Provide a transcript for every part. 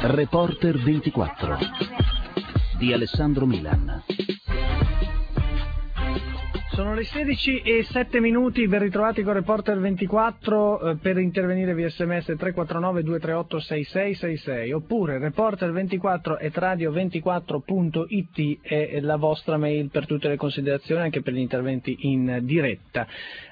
Reporter 24 di Alessandro Milan. Sono le 16:07, ben ritrovati con Reporter 24. Per intervenire via sms 349 238 6666 oppure reporter24@radio24.it è la vostra mail per tutte le considerazioni, anche per gli interventi in diretta.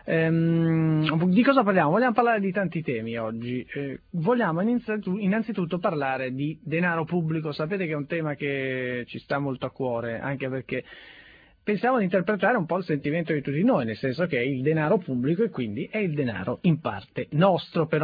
Di cosa parliamo? Vogliamo parlare di tanti temi oggi. Vogliamo innanzitutto parlare di denaro pubblico. Sapete che è un tema che ci sta molto a cuore, anche perché pensiamo di interpretare un po' il sentimento di tutti noi, nel senso che è il denaro pubblico e quindi è il denaro in parte nostro per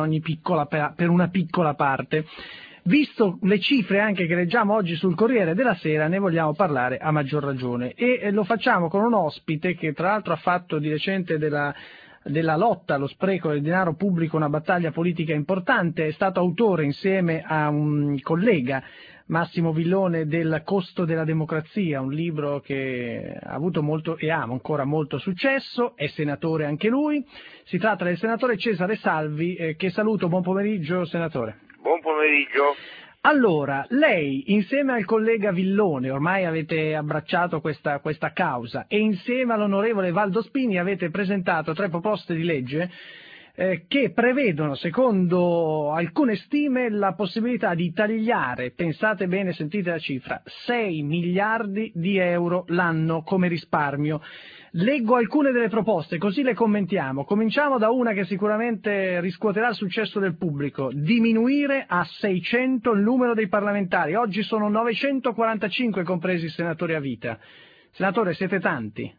una piccola parte. Visto le cifre anche che leggiamo oggi sul Corriere della Sera, ne vogliamo parlare a maggior ragione e lo facciamo con un ospite che tra l'altro ha fatto di recente della lotta allo spreco del denaro pubblico una battaglia politica importante. È stato autore insieme a un collega, Massimo Villone, del Costo della democrazia, un libro che ha avuto molto e ha ancora molto successo. È senatore anche lui. Si tratta del senatore Cesare Salvi, che saluto. Buon pomeriggio, senatore. Buon pomeriggio. Allora, lei insieme al collega Villone ormai avete abbracciato questa causa e insieme all'onorevole Valdo Spini avete presentato 3 proposte di legge che prevedono, secondo alcune stime, la possibilità di tagliare, pensate bene, sentite la cifra, 6 miliardi di euro l'anno come risparmio. Leggo alcune delle proposte, così le commentiamo. Cominciamo da una che sicuramente riscuoterà il successo del pubblico: diminuire a 600 il numero dei parlamentari. Oggi sono 945, compresi i senatori a vita. Senatore, siete tanti.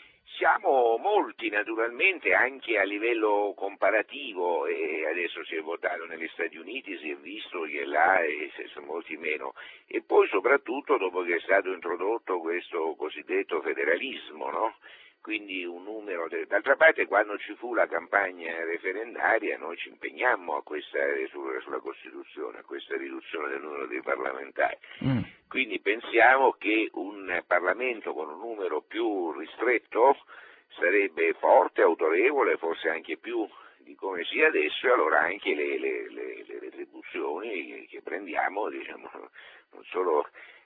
Siamo molti, naturalmente, anche a livello comparativo, e adesso si è votato negli Stati Uniti, si è visto che là sono molti meno, e poi soprattutto dopo che è stato introdotto questo cosiddetto federalismo, no? Quindi un numero, d'altra parte quando ci fu la campagna referendaria noi ci impegnammo a sulla Costituzione, a questa riduzione del numero dei parlamentari. Quindi pensiamo che un Parlamento con un numero più ristretto sarebbe forte, autorevole, forse anche più di come sia adesso, e allora anche le retribuzioni che prendiamo, diciamo, non solo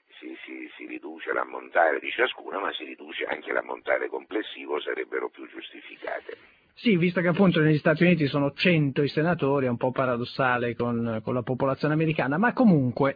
si riduce l'ammontare di ciascuna, ma si riduce anche l'ammontare complessivo, sarebbero più giustificate. Sì, visto che appunto negli Stati Uniti sono 100 i senatori, è un po' paradossale con la popolazione americana, ma comunque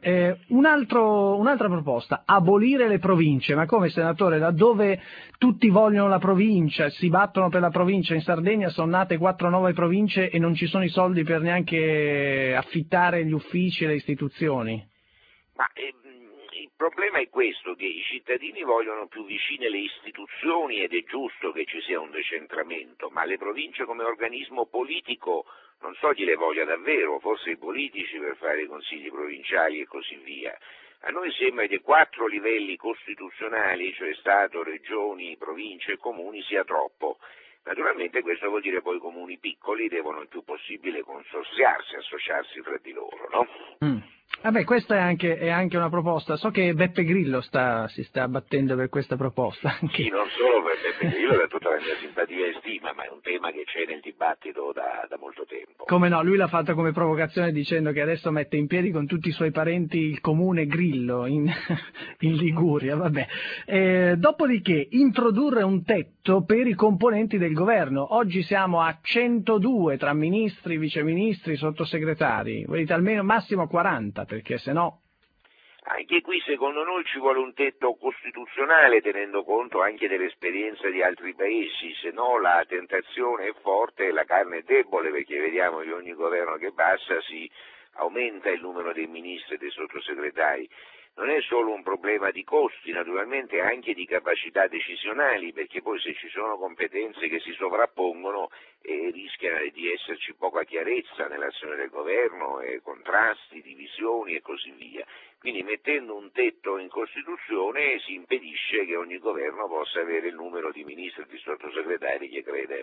un'altra proposta: abolire le province. Ma come, senatore, laddove tutti vogliono la provincia, si battono per la provincia? In Sardegna sono nate 4 nuove province e non ci sono i soldi per neanche affittare gli uffici e le istituzioni. Ma il problema è questo, che i cittadini vogliono più vicine le istituzioni ed è giusto che ci sia un decentramento, ma le province come organismo politico non so chi le voglia davvero, forse i politici per fare i consigli provinciali e così via. A noi sembra che 4 livelli costituzionali, cioè Stato, regioni, province e comuni, sia troppo. Naturalmente questo vuol dire poi i comuni piccoli devono il più possibile consorziarsi, associarsi fra di loro, no? Vabbè, questa è anche una proposta. So che Beppe Grillo si sta battendo per questa proposta. Sì, non solo per Beppe Grillo, da tutta la mia simpatia e stima, ma è un tema che c'è nel dibattito da molto tempo. Come no, lui l'ha fatto come provocazione dicendo che adesso mette in piedi con tutti i suoi parenti il comune Grillo in Liguria, vabbè. Dopodiché introdurre un tetto per i componenti del governo. Oggi siamo a 102 tra ministri, viceministri, sottosegretari. Volete almeno massimo 40, perché se no... Anche qui secondo noi ci vuole un tetto costituzionale, tenendo conto anche dell'esperienza di altri paesi, se no la tentazione è forte e la carne è debole, perché vediamo che ogni governo che passa si aumenta il numero dei ministri e dei sottosegretari. Non è solo un problema di costi, naturalmente anche di capacità decisionali, perché poi se ci sono competenze che si sovrappongono rischia di esserci poca chiarezza nell'azione del governo, contrasti, divisioni e così via. Quindi mettendo un tetto in Costituzione si impedisce che ogni governo possa avere il numero di ministri e di sottosegretari che crede.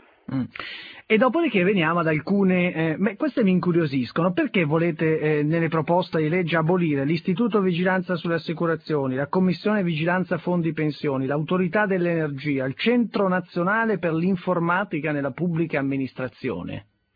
E dopodiché veniamo ad alcune, queste mi incuriosiscono. Perché volete nelle proposte di legge abolire l'Istituto Vigilanza sulle Assicurazioni, la Commissione Vigilanza Fondi Pensioni, l'Autorità dell'Energia, il Centro Nazionale per l'Informatica nella Pubblica Amministrazione?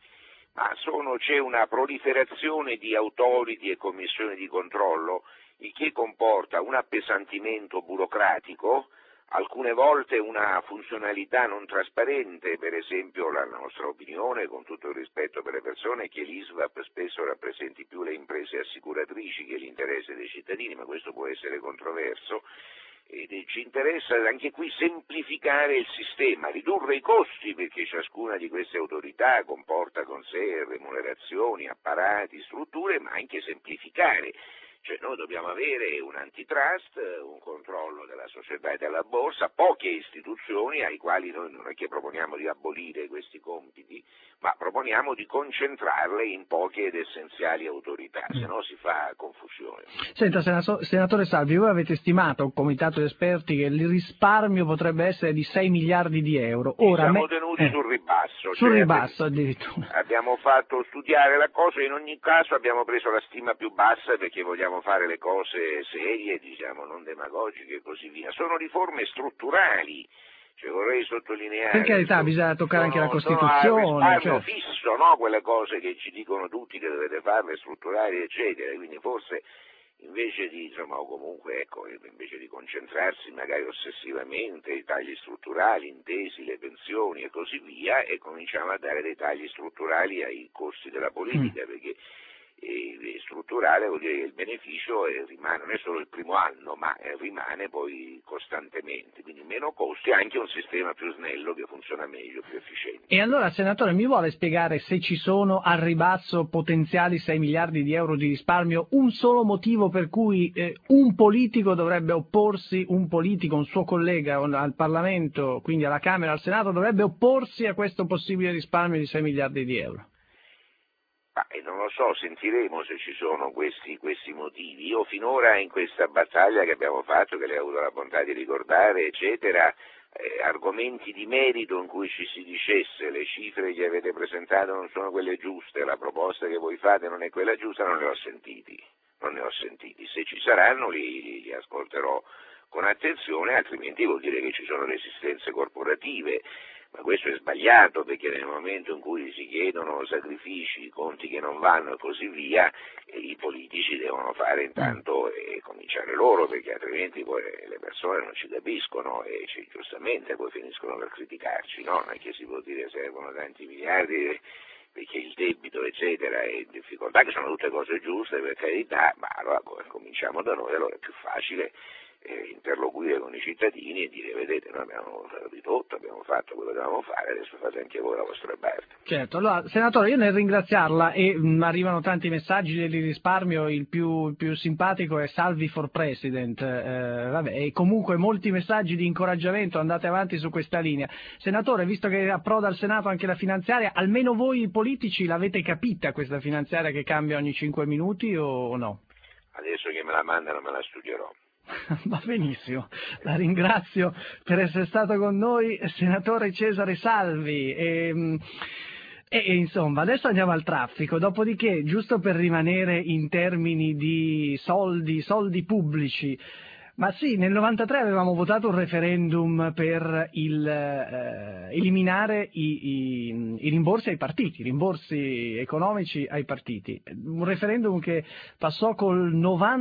Ma c'è una proliferazione di autority e commissioni di controllo, il che comporta un appesantimento burocratico, alcune volte una funzionalità non trasparente. Per esempio la nostra opinione, con tutto il rispetto per le persone, è che l'ISVAP spesso rappresenti più le imprese assicuratrici che l'interesse dei cittadini, ma questo può essere controverso. E ci interessa anche qui semplificare il sistema, ridurre i costi, perché ciascuna di queste autorità comporta con sé remunerazioni, apparati, strutture, ma anche semplificare. Cioè noi dobbiamo avere un antitrust, un controllo della società e della borsa, poche istituzioni ai quali noi non è che proponiamo di abolire questi compiti, ma proponiamo di concentrarle in poche ed essenziali autorità, se no si fa confusione. Senta, senatore Salvi, voi avete stimato, un comitato di esperti, che il risparmio potrebbe essere di 6 miliardi di euro. Ora, siamo tenuti sul ribasso. Sul ribasso addirittura. Abbiamo fatto studiare la cosa, in ogni caso abbiamo preso la stima più bassa perché vogliamo fare le cose serie, diciamo, non demagogiche e così via. Sono riforme strutturali. Cioè, vorrei sottolineare. Per carità, bisogna toccare anche la Costituzione. Sono fisso, no? Quelle cose che ci dicono tutti che dovete farle, strutturali, eccetera. Quindi forse invece di, insomma, o comunque, ecco, invece di concentrarsi magari ossessivamente ai tagli strutturali, intesi le pensioni e così via, e cominciamo a dare dei tagli strutturali ai costi della politica, perché strutturale vuol dire che il beneficio rimane, non è solo il primo anno, ma rimane poi costantemente, quindi meno costi, anche un sistema più snello che funziona meglio, più efficiente. E allora, senatore, mi vuole spiegare se ci sono al ribasso potenziali 6 miliardi di euro di risparmio, un solo motivo per cui un politico dovrebbe opporsi, un suo collega al Parlamento, quindi alla Camera, al Senato, dovrebbe opporsi a questo possibile risparmio di 6 miliardi di euro? Non lo so, sentiremo se ci sono questi motivi. Io finora in questa battaglia che abbiamo fatto, che lei ha avuto la bontà di ricordare, eccetera, argomenti di merito in cui ci si dicesse le cifre che avete presentato non sono quelle giuste, la proposta che voi fate non è quella giusta, non ne ho sentiti. Se ci saranno li ascolterò con attenzione, altrimenti vuol dire che ci sono resistenze corporative. Ma questo è sbagliato, perché nel momento in cui si chiedono sacrifici, conti che non vanno e così via, i politici devono fare intanto e cominciare loro, perché altrimenti poi le persone non ci capiscono e giustamente poi finiscono per criticarci, no? Non è che si può dire servono tanti miliardi perché il debito eccetera e difficoltà, che sono tutte cose giuste per carità, ma allora cominciamo da noi, allora è più facile interloquire con i cittadini e dire vedete noi abbiamo ridotto, abbiamo fatto quello che dovevamo fare, adesso fate anche voi la vostra parte. Certo, allora senatore, io nel ringraziarla e arrivano tanti messaggi di risparmio, il più simpatico è Salvi for President, e comunque molti messaggi di incoraggiamento, andate avanti su questa linea. Senatore, visto che approda al Senato anche la finanziaria, almeno voi politici l'avete capita questa finanziaria che cambia ogni 5 minuti o no? Adesso che me la mandano me la studierò. Va benissimo, la ringrazio per essere stato con noi, senatore Cesare Salvi. E insomma, adesso andiamo al traffico, dopodiché, giusto per rimanere in termini di soldi pubblici, ma sì, nel 93 avevamo votato un referendum per eliminare i rimborsi ai partiti, rimborsi economici ai partiti. Un referendum che passò col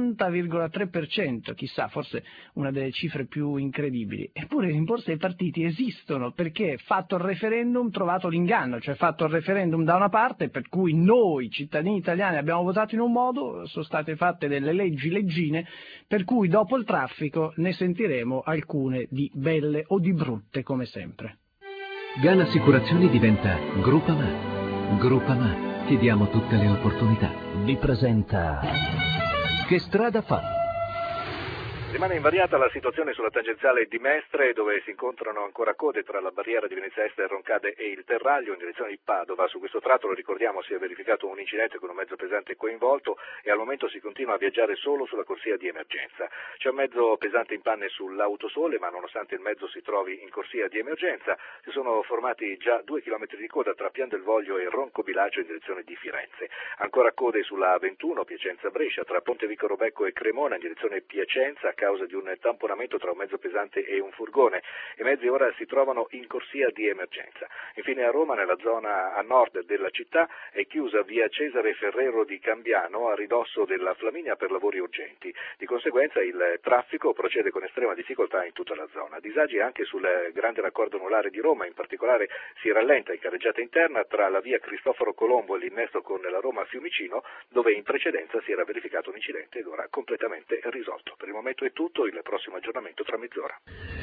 90,3%, chissà, forse una delle cifre più incredibili. Eppure i rimborsi ai partiti esistono perché fatto il referendum trovato l'inganno, cioè fatto il referendum da una parte per cui noi cittadini italiani abbiamo votato in un modo, sono state fatte delle leggine per cui dopo il traffico ne sentiremo alcune di belle o di brutte come sempre. GAN Assicurazioni diventa Groupama. Groupama, ti diamo tutte le opportunità. Vi presenta Che strada fa? Rimane invariata la situazione sulla tangenziale di Mestre, dove si incontrano ancora code tra la barriera di Venezia Est, Roncade e il Terraglio in direzione di Padova. Su questo tratto, lo ricordiamo, si è verificato un incidente con un mezzo pesante coinvolto e al momento si continua a viaggiare solo sulla corsia di emergenza. C'è un mezzo pesante in panne sull'Autosole, ma nonostante il mezzo si trovi in corsia di emergenza, si sono formati già 2 chilometri di coda tra Pian del Voglio e Roncobilaggio in direzione di Firenze. Ancora code sulla A21 Piacenza-Brescia, tra Pontevico Robecco e Cremona in direzione Piacenza, causa di un tamponamento tra un mezzo pesante e un furgone. I mezzi ora si trovano in corsia di emergenza. Infine a Roma, nella zona a nord della città, è chiusa via Cesare Ferrero di Cambiano a ridosso della Flaminia per lavori urgenti. Di conseguenza il traffico procede con estrema difficoltà in tutta la zona. Disagi anche sul grande raccordo anulare di Roma, in particolare si rallenta in carreggiata interna tra la via Cristoforo Colombo e l'innesto con la Roma Fiumicino, dove in precedenza si era verificato un incidente ed ora completamente risolto. Per il momento è tutto, il prossimo aggiornamento tra mezz'ora.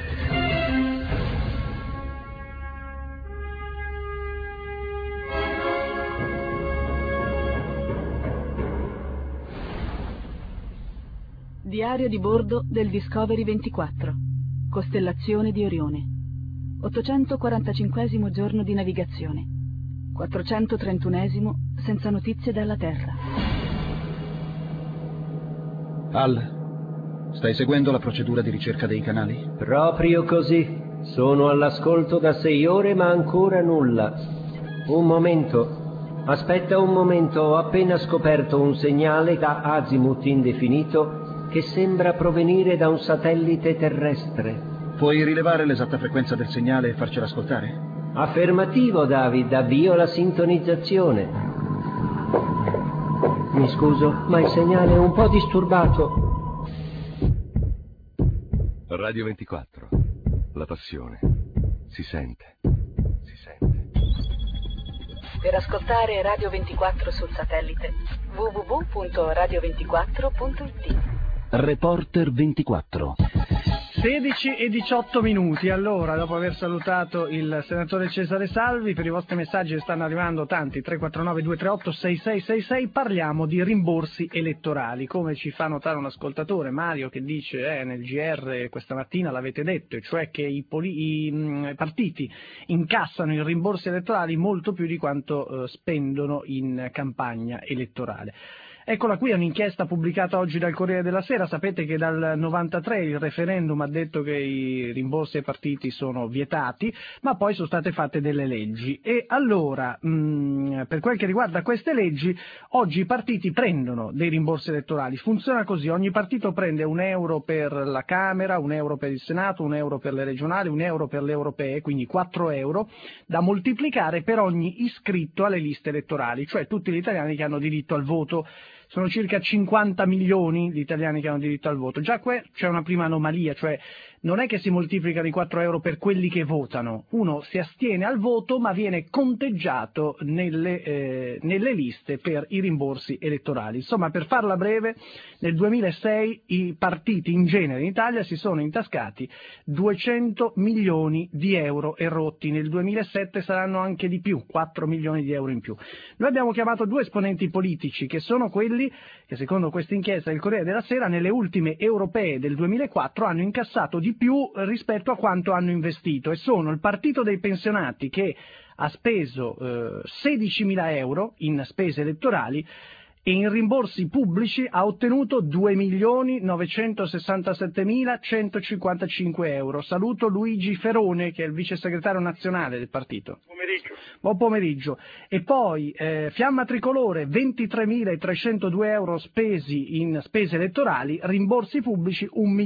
Diario di bordo del Discovery 24. Costellazione di Orione. 845esimo giorno di navigazione. 431esimo senza notizie dalla Terra. Al, stai seguendo la procedura di ricerca dei canali? Proprio così. Sono all'ascolto da 6 ore ma ancora nulla. Un momento. Aspetta un momento, ho appena scoperto un segnale da azimuth indefinito che sembra provenire da un satellite terrestre. Puoi rilevare l'esatta frequenza del segnale e farcela ascoltare? Affermativo, David, avvio la sintonizzazione. Mi scuso, ma il segnale è un po' disturbato. Radio 24, la passione, si sente, si sente. Per ascoltare Radio 24 sul satellite, www.radio24.it. Reporter 24. 16 e 18 minuti. Allora, dopo aver salutato il senatore Cesare Salvi, per i vostri messaggi stanno arrivando tanti, 349-238-6666, parliamo di rimborsi elettorali. Come ci fa notare un ascoltatore, Mario, che dice nel GR questa mattina l'avete detto, e cioè che i partiti incassano i rimborsi elettorali molto più di quanto spendono in campagna elettorale. Eccola qui, è un'inchiesta pubblicata oggi dal Corriere della Sera. Sapete che dal 93 il referendum ha detto che i rimborsi ai partiti sono vietati, ma poi sono state fatte delle leggi. E allora, per quel che riguarda queste leggi, oggi i partiti prendono dei rimborsi elettorali. Funziona così: ogni partito prende €1 per la Camera, €1 per il Senato, €1 per le regionali, €1 per le europee, quindi €4, da moltiplicare per ogni iscritto alle liste elettorali, cioè tutti gli italiani che hanno diritto al voto. Sono circa 50 milioni gli italiani che hanno diritto al voto. Già qui c'è una prima anomalia, cioè non è che si moltiplicano i €4 per quelli che votano. Uno si astiene al voto ma viene conteggiato nelle liste per i rimborsi elettorali. Insomma, per farla breve, nel 2006 i partiti in genere in Italia si sono intascati 200 milioni di euro e rotti. Nel 2007 saranno anche di più, 4 milioni di euro in più. Noi abbiamo chiamato 2 esponenti politici che sono quelli che, secondo questa inchiesta del Corriere della Sera, nelle ultime europee del 2004 hanno incassato di più rispetto a quanto hanno investito, e sono il Partito dei Pensionati, che ha speso 16.000 euro in spese elettorali, e in rimborsi pubblici ha ottenuto 2.967.155 euro. Saluto Luigi Ferone, che è il vice segretario nazionale del partito. Buon pomeriggio. E poi Fiamma Tricolore, 23.302 euro spesi in spese elettorali, rimborsi pubblici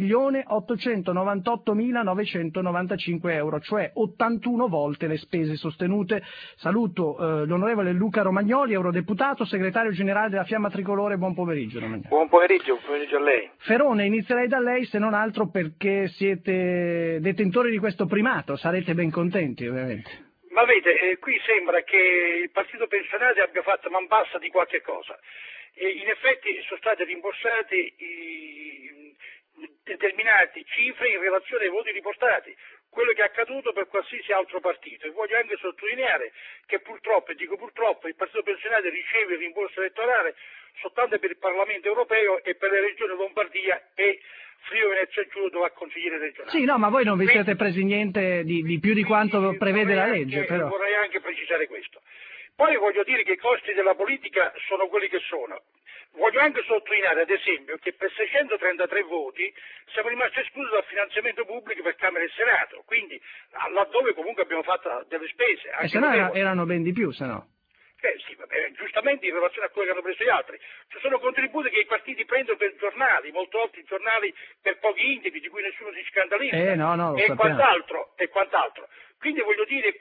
1.898.995 euro, cioè 81 volte le spese sostenute. Saluto l'onorevole Luca Romagnoli, eurodeputato, segretario generale della Fiamma Tricolore. Buon pomeriggio. Buon pomeriggio a lei. Ferone, inizierei da lei, se non altro perché siete detentori di questo primato, sarete ben contenti ovviamente. Ma vede, qui sembra che il Partito Pensionati abbia fatto man bassa di qualche cosa. In effetti sono state rimborsate determinate cifre in relazione ai voti riportati, quello che è accaduto per qualsiasi altro partito. E voglio anche sottolineare che purtroppo, e dico purtroppo, il Partito Pensionati riceve il rimborso elettorale soltanto per il Parlamento europeo e per le regioni Lombardia e Friuli Venezia Giulia, dove ha consigliere regionale. Sì, no, ma voi non vi siete presi niente di più di quanto prevede la legge, però. Vorrei anche precisare questo. Poi voglio dire che i costi della politica sono quelli che sono. Voglio anche sottolineare, ad esempio, che per 633 voti siamo rimasti esclusi dal finanziamento pubblico per Camera e Senato, quindi laddove comunque abbiamo fatto delle spese. E se no erano ben di più, se no. Sì, vabbè, giustamente in relazione a quello che hanno preso gli altri. Ci sono contributi che i partiti prendono per giornali, molte volte i giornali per pochi indivi di cui nessuno si scandalizza, e quant'altro. Quindi voglio dire,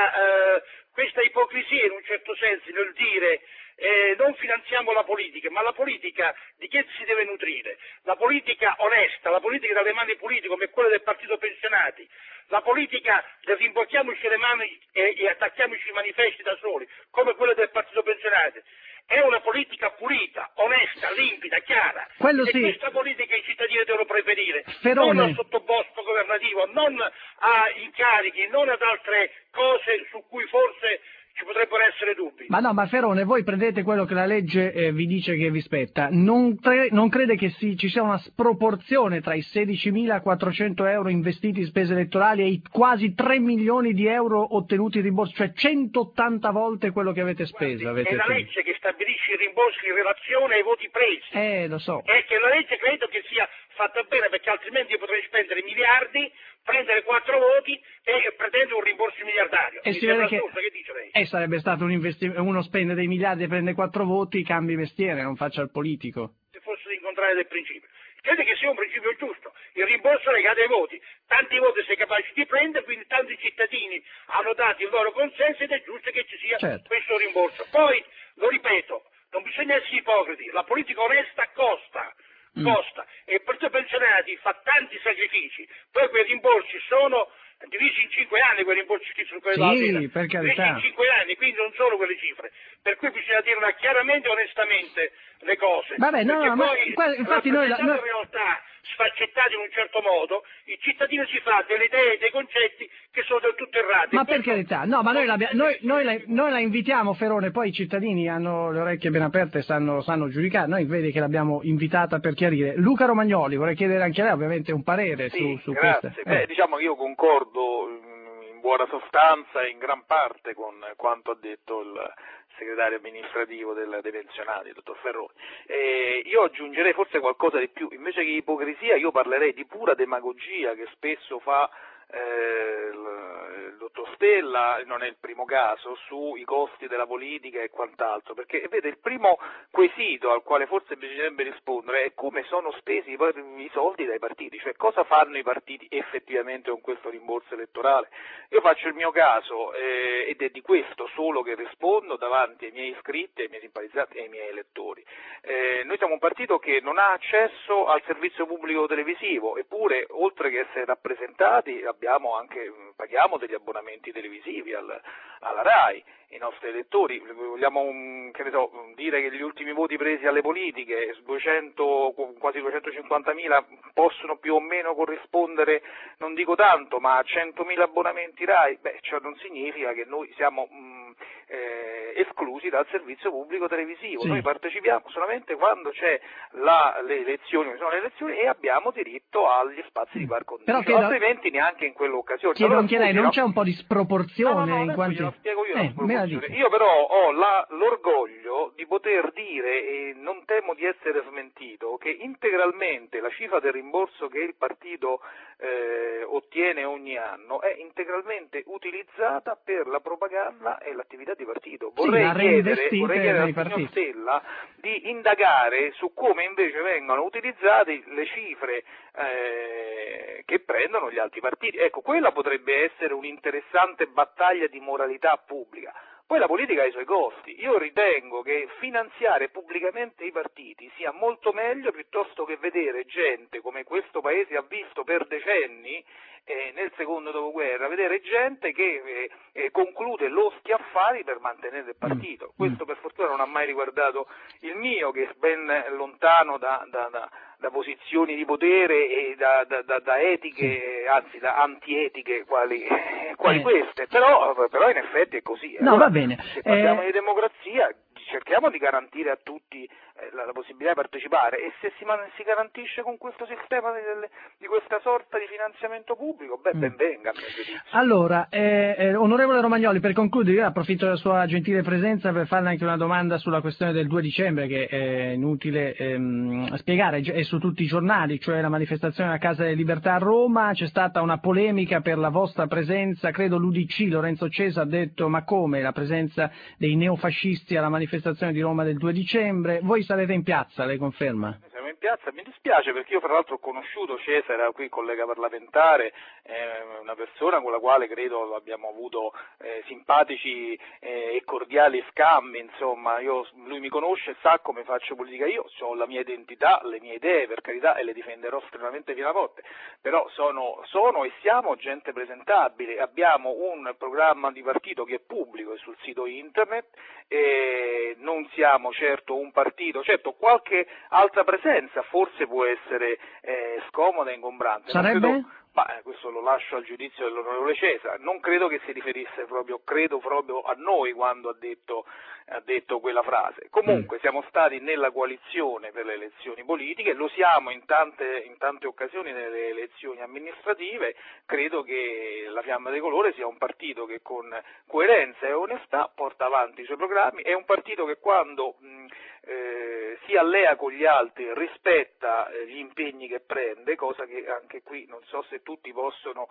questa ipocrisia in un certo senso nel dire non finanziamo la politica, ma la politica di che si deve nutrire? La politica onesta, la politica dalle mani pulite come quella del partito pensionati, la politica del rimbocchiamoci le mani e attacchiamoci i manifesti da soli, come quella del partito pensionati. È una politica pulita, onesta, limpida, chiara. Quello e sì. Questa politica i cittadini devono preferire, Ferone. non al sottobosco governativo, non a incarichi, non ad altre cose su cui forse ci potrebbero essere dubbi. Ma no, ma Ferone, voi prendete quello che la legge vi dice che vi spetta. Non crede che ci sia una sproporzione tra i 16.400 euro investiti in spese elettorali e i quasi 3 milioni di euro ottenuti in rimborso, cioè 180 volte quello che avete speso? È la legge che stabilisce i rimborsi in relazione ai voti presi. Lo so. È che la legge credo che sia fatta bene, perché altrimenti io potrei spendere miliardi, prendere 4 voti e pretendere un rimborso miliardario. E si vede che dice lei? Sarebbe stato uno spende dei miliardi e prende 4 voti, cambi mestiere, non faccia il politico. Se fosse l'incontrare del principio. Credo che sia un principio giusto, il rimborso legato ai voti. Tanti voti sei capace di prendere, quindi tanti cittadini hanno dato il loro consenso ed è giusto che ci sia questo rimborso. Poi, lo ripeto, non bisogna essere ipocriti, la politica onesta costa e il partito pensionati fa tanti sacrifici, poi quei rimborsi sono divisi in 5 anni, quei rimborsi su quelle per carità. Divisi in 5 anni, quindi non sono quelle cifre, per cui bisogna dirla chiaramente e onestamente le cose. Vabbè, infatti noi in realtà sfaccettate in un certo modo, il cittadino si fa delle idee e dei concetti che sono del tutto errati. Ma per carità, no, ma noi la invitiamo, Ferone, poi i cittadini hanno le orecchie ben aperte e sanno giudicare, noi vedi che l'abbiamo invitata per chiarire. Luca Romagnoli, vorrei chiedere anche a lei ovviamente un parere su grazie. questo. Diciamo che io concordo in buona sostanza e in gran parte con quanto ha detto il segretario amministrativo dei pensionati, il dottor Ferroni. Io aggiungerei forse qualcosa di più, invece che ipocrisia io parlerei di pura demagogia che spesso fa il dottor Stella, non è il primo caso, sui costi della politica e quant'altro, perché vede, il primo quesito al quale forse bisognerebbe rispondere è come sono spesi i soldi dai partiti, cioè cosa fanno i partiti effettivamente con questo rimborso elettorale. Io faccio il mio caso ed è di questo solo che rispondo davanti ai miei iscritti, ai miei simpatizzanti e ai miei elettori. Noi siamo un partito che non ha accesso al servizio pubblico televisivo, eppure oltre che essere rappresentati paghiamo degli abbonamenti televisivi alla RAI. I nostri elettori, vogliamo dire che gli ultimi voti presi alle politiche, quasi 250.000, possono più o meno corrispondere, non dico tanto, ma a 100.000 abbonamenti RAI, ciò non significa che noi siamo esclusi dal servizio pubblico televisivo. Sì. Noi partecipiamo solamente quando c'è le elezioni e abbiamo diritto agli spazi di par condicio, altrimenti neanche in quell'occasione. Chiedo anche lei, non c'è un po' di sproporzione in quanto... Glielo spiego io la sproporzione. Io però ho l'orgoglio di poter dire, e non temo di essere smentito, che integralmente la cifra del rimborso che il partito ottiene ogni anno è integralmente utilizzata per la propaganda e l'attività di partito. Vorrei chiedere al signor Stella di indagare su come invece vengono utilizzate le cifre che prendono gli altri partiti. Ecco, quella potrebbe essere un'interessante battaglia di moralità pubblica. Poi la politica ha i suoi costi. Io ritengo che finanziare pubblicamente i partiti sia molto meglio piuttosto che vedere gente, come questo Paese ha visto per decenni, nel secondo dopoguerra, vedere gente che conclude loschi affari per mantenere il partito. Questo per fortuna non ha mai riguardato il mio, che è ben lontano da posizioni di potere e da etiche, anzi da antietiche quali queste, però in effetti è così. No, allora, va bene. Se parliamo di democrazia, cerchiamo di garantire a tutti la possibilità di partecipare, e se si garantisce con questo sistema di questa sorta di finanziamento pubblico, ben venga. Allora, onorevole Romagnoli, per concludere, io approfitto della sua gentile presenza per farle anche una domanda sulla questione del 2 dicembre, che è inutile spiegare, è su tutti i giornali, cioè la manifestazione alla Casa delle Libertà a Roma. C'è stata una polemica per la vostra presenza, credo l'UDC, Lorenzo Cesa, ha detto: ma come la presenza dei neofascisti alla manifestazione di Roma del 2 dicembre? Voi sarete in piazza, lei conferma? Siamo in piazza, mi dispiace perché io fra l'altro ho conosciuto Cesa, era qui collega parlamentare, una persona con la quale credo abbiamo avuto simpatici e cordiali scambi, insomma, lui mi conosce, sa come faccio politica, io ho la mia identità, le mie idee, per carità, e le difenderò estremamente fino a morte, però sono e siamo gente presentabile, abbiamo un programma di partito che è pubblico, è sul sito internet, e non siamo certo un partito, certo qualche altra presenza forse può essere scomoda e ingombrante. Sarebbe? Questo lo lascio al giudizio dell'onorevole Cesa, non credo che si riferisse credo proprio a noi quando ha detto quella frase. Comunque siamo stati nella coalizione per le elezioni politiche, lo siamo in tante occasioni nelle elezioni amministrative, credo che la Fiamma Tricolore sia un partito che con coerenza e onestà porta avanti i suoi programmi, è un partito che quando si allea con gli altri, rispetta gli impegni che prende, cosa che anche qui non so se tutti possono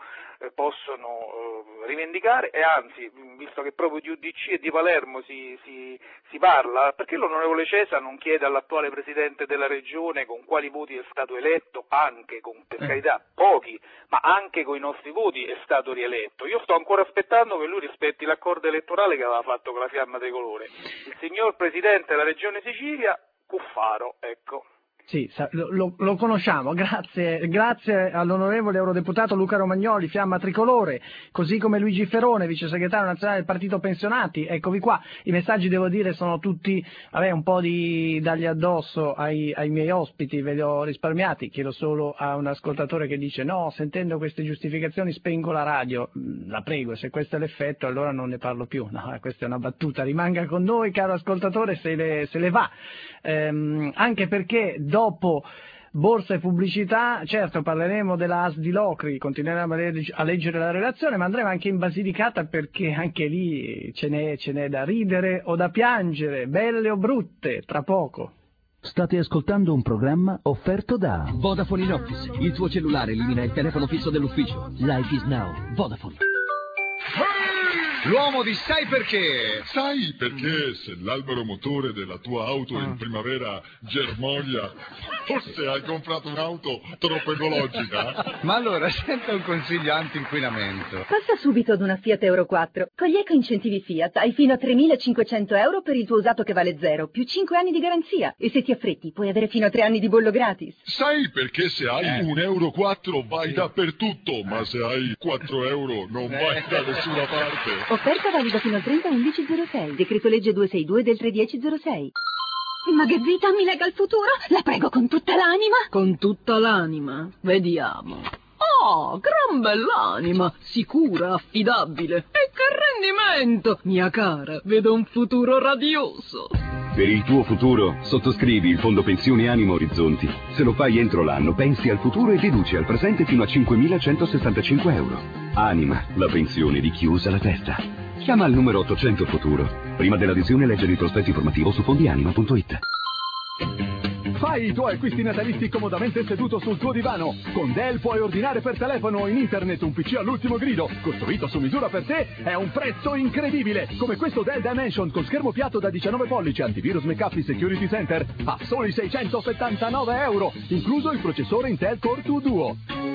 rivendicare, e anzi, visto che proprio di UDC e di Palermo si parla, perché l'onorevole Cesa non chiede all'attuale Presidente della Regione con quali voti è stato eletto, anche con, per carità, pochi, ma anche con i nostri voti è stato rieletto. Io sto ancora aspettando che lui rispetti l'accordo elettorale che aveva fatto con la Fiamma Tricolore. Il signor Presidente della Regione Sicilia, Cuffaro, ecco. Sì, lo conosciamo, grazie all'onorevole eurodeputato Luca Romagnoli, Fiamma Tricolore, così come Luigi Ferone, vice segretario nazionale del Partito Pensionati. Eccovi qua, i messaggi devo dire sono tutti, un po' di dargli addosso ai miei ospiti, ve li ho risparmiati, chiedo solo a un ascoltatore che dice: no, sentendo queste giustificazioni spengo la radio. La prego, se questo è l'effetto allora non ne parlo più. No, questa è una battuta, rimanga con noi caro ascoltatore se le va, anche perché dopo borsa e pubblicità, certo parleremo della AS di Locri, continueremo a leggere la relazione, ma andremo anche in Basilicata perché anche lì ce n'è da ridere o da piangere, belle o brutte, tra poco. State ascoltando un programma offerto da Vodafone in Office. Il tuo cellulare elimina il telefono fisso dell'ufficio. Life is Now, Vodafone. L'uomo di sai perché? Sai perché se l'albero motore della tua auto in primavera germoglia, forse hai comprato un'auto troppo ecologica? Ma allora senta un consiglio anti-inquinamento. Passa subito ad una Fiat Euro 4. Con gli eco-incentivi Fiat hai fino a 3.500 euro per il tuo usato che vale 0, più 5 anni di garanzia. E se ti affretti puoi avere fino a 3 anni di bollo gratis. Sai perché se hai un Euro 4 vai dappertutto, ma se hai 4 euro non vai da nessuna parte. Offerta valida fino al 30/11/06, decreto legge 262 del 3/10/06. Ma che vita mi lega al futuro? La prego con tutta l'anima. Con tutta l'anima? Vediamo. Oh, gran bell'anima, sicura, affidabile. E che rendimento! Mia cara, vedo un futuro radioso. Per il tuo futuro, sottoscrivi il Fondo Pensioni Anima Orizzonti. Se lo fai entro l'anno, pensi al futuro e deduci al presente fino a 5.165 euro. Anima, la pensione di chi usa la testa. Chiama al numero 800 Futuro. Prima dell'adesione legge il prospetto informativo su fondianima.it. Fai i tuoi acquisti natalizi comodamente seduto sul tuo divano. Con Dell puoi ordinare per telefono o in internet un PC all'ultimo grido, costruito su misura per te, è un prezzo incredibile, come questo Dell Dimension con schermo piatto da 19 pollici, antivirus McAfee Security Center, a soli 679 euro, incluso il processore Intel Core 2 Duo.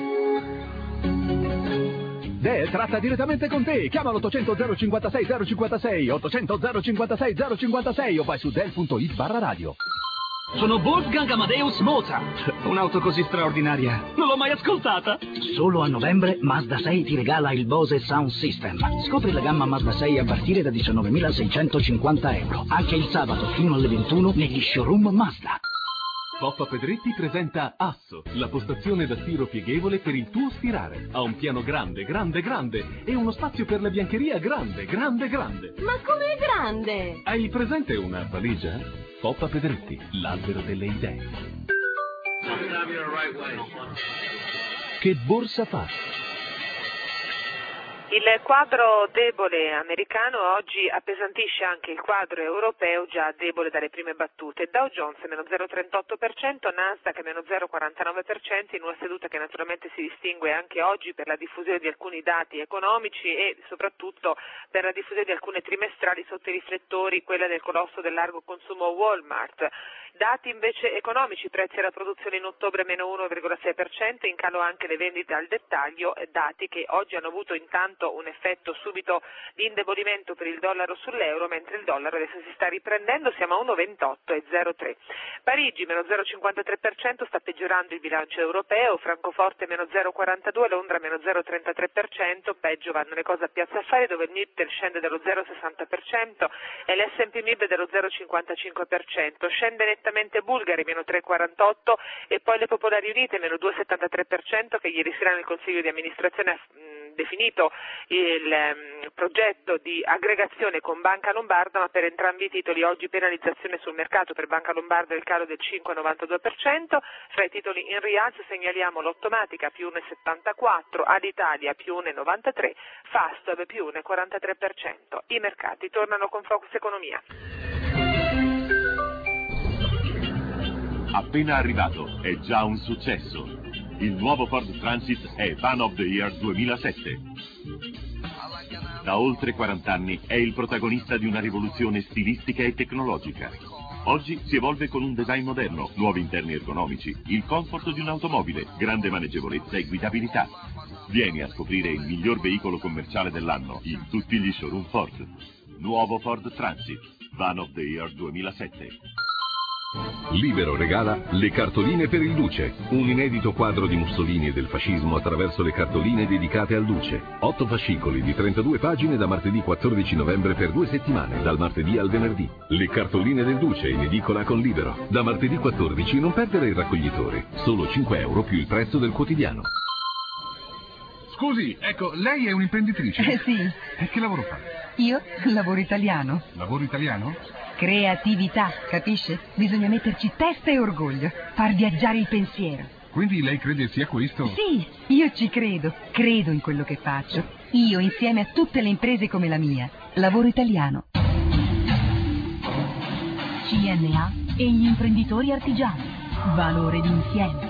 Dell tratta direttamente con te, chiamalo 800 056 056, 800 056 056 o vai su Dell.it/radio. Sono Wolfgang Amadeus Mozart. Un'auto così straordinaria non l'ho mai ascoltata. Solo a novembre Mazda 6 ti regala il Bose Sound System. Scopri la gamma Mazda 6 a partire da 19.650 euro. Anche il sabato fino alle 21 negli showroom Mazda. Poppa Pedretti presenta Asso, la postazione da stiro pieghevole per il tuo stirare. Ha un piano grande, grande, grande e uno spazio per la biancheria grande, grande, grande. Ma com'è grande? Hai presente una valigia? Poppa Pedretti, l'albero delle idee. Che borsa fa? Il quadro debole americano oggi appesantisce anche il quadro europeo già debole dalle prime battute. Dow Jones meno 0,38%, Nasdaq meno 0,49% in una seduta che naturalmente si distingue anche oggi per la diffusione di alcuni dati economici e soprattutto per la diffusione di alcune trimestrali sotto i riflettori, quella del colosso del largo consumo Walmart. Dati invece economici, prezzi alla produzione in ottobre meno 1,6%, in calo anche le vendite al dettaglio, dati che oggi hanno avuto intanto un effetto subito di indebolimento per il dollaro sull'euro, mentre il dollaro adesso si sta riprendendo, siamo a 1,28,03. Parigi meno 0,53%, sta peggiorando il bilancio europeo, Francoforte meno 0,42%, Londra meno 0,33%, peggio vanno le cose a Piazza Affari dove il MIB scende dello 0,60% e l'S&P MIB dello 0,55%, scende nettamente Bulgari meno 3,48% e poi le Popolari Unite meno 2,73% che ieri sera nel Consiglio di amministrazione ha definito il progetto di aggregazione con Banca Lombarda, ma per entrambi i titoli oggi penalizzazione sul mercato. Per Banca Lombarda il calo del 5,92%, fra i titoli in rialzo segnaliamo l'Ottomatica più 1,74%, Alitalia più 1,93%, Fastweb più 1,43%. I mercati tornano con Focus Economia. Appena arrivato, è già un successo. Il nuovo Ford Transit è Van of the Year 2007. Da oltre 40 anni è il protagonista di una rivoluzione stilistica e tecnologica. Oggi si evolve con un design moderno, nuovi interni ergonomici, il comfort di un'automobile, grande maneggevolezza e guidabilità. Vieni a scoprire il miglior veicolo commerciale dell'anno in tutti gli showroom Ford. Nuovo Ford Transit, Van of the Year 2007. Libero regala Le cartoline per il Duce, un inedito quadro di Mussolini e del fascismo attraverso le cartoline dedicate al Duce. 8 fascicoli di 32 pagine da martedì 14 novembre per 2 settimane, dal martedì al venerdì. Le cartoline del Duce in edicola con Libero. Da martedì 14 non perdere il raccoglitore, solo 5 euro più il prezzo del quotidiano. Scusi, ecco, lei è un'imprenditrice? Sì. E che lavoro fa? Io lavoro italiano. Lavoro italiano? Creatività, capisce? Bisogna metterci testa e orgoglio, far viaggiare il pensiero. Quindi lei crede sia questo? Sì, io ci credo in quello che faccio. Io, insieme a tutte le imprese come la mia, lavoro italiano. CNA e gli imprenditori artigiani. Valore d'insieme.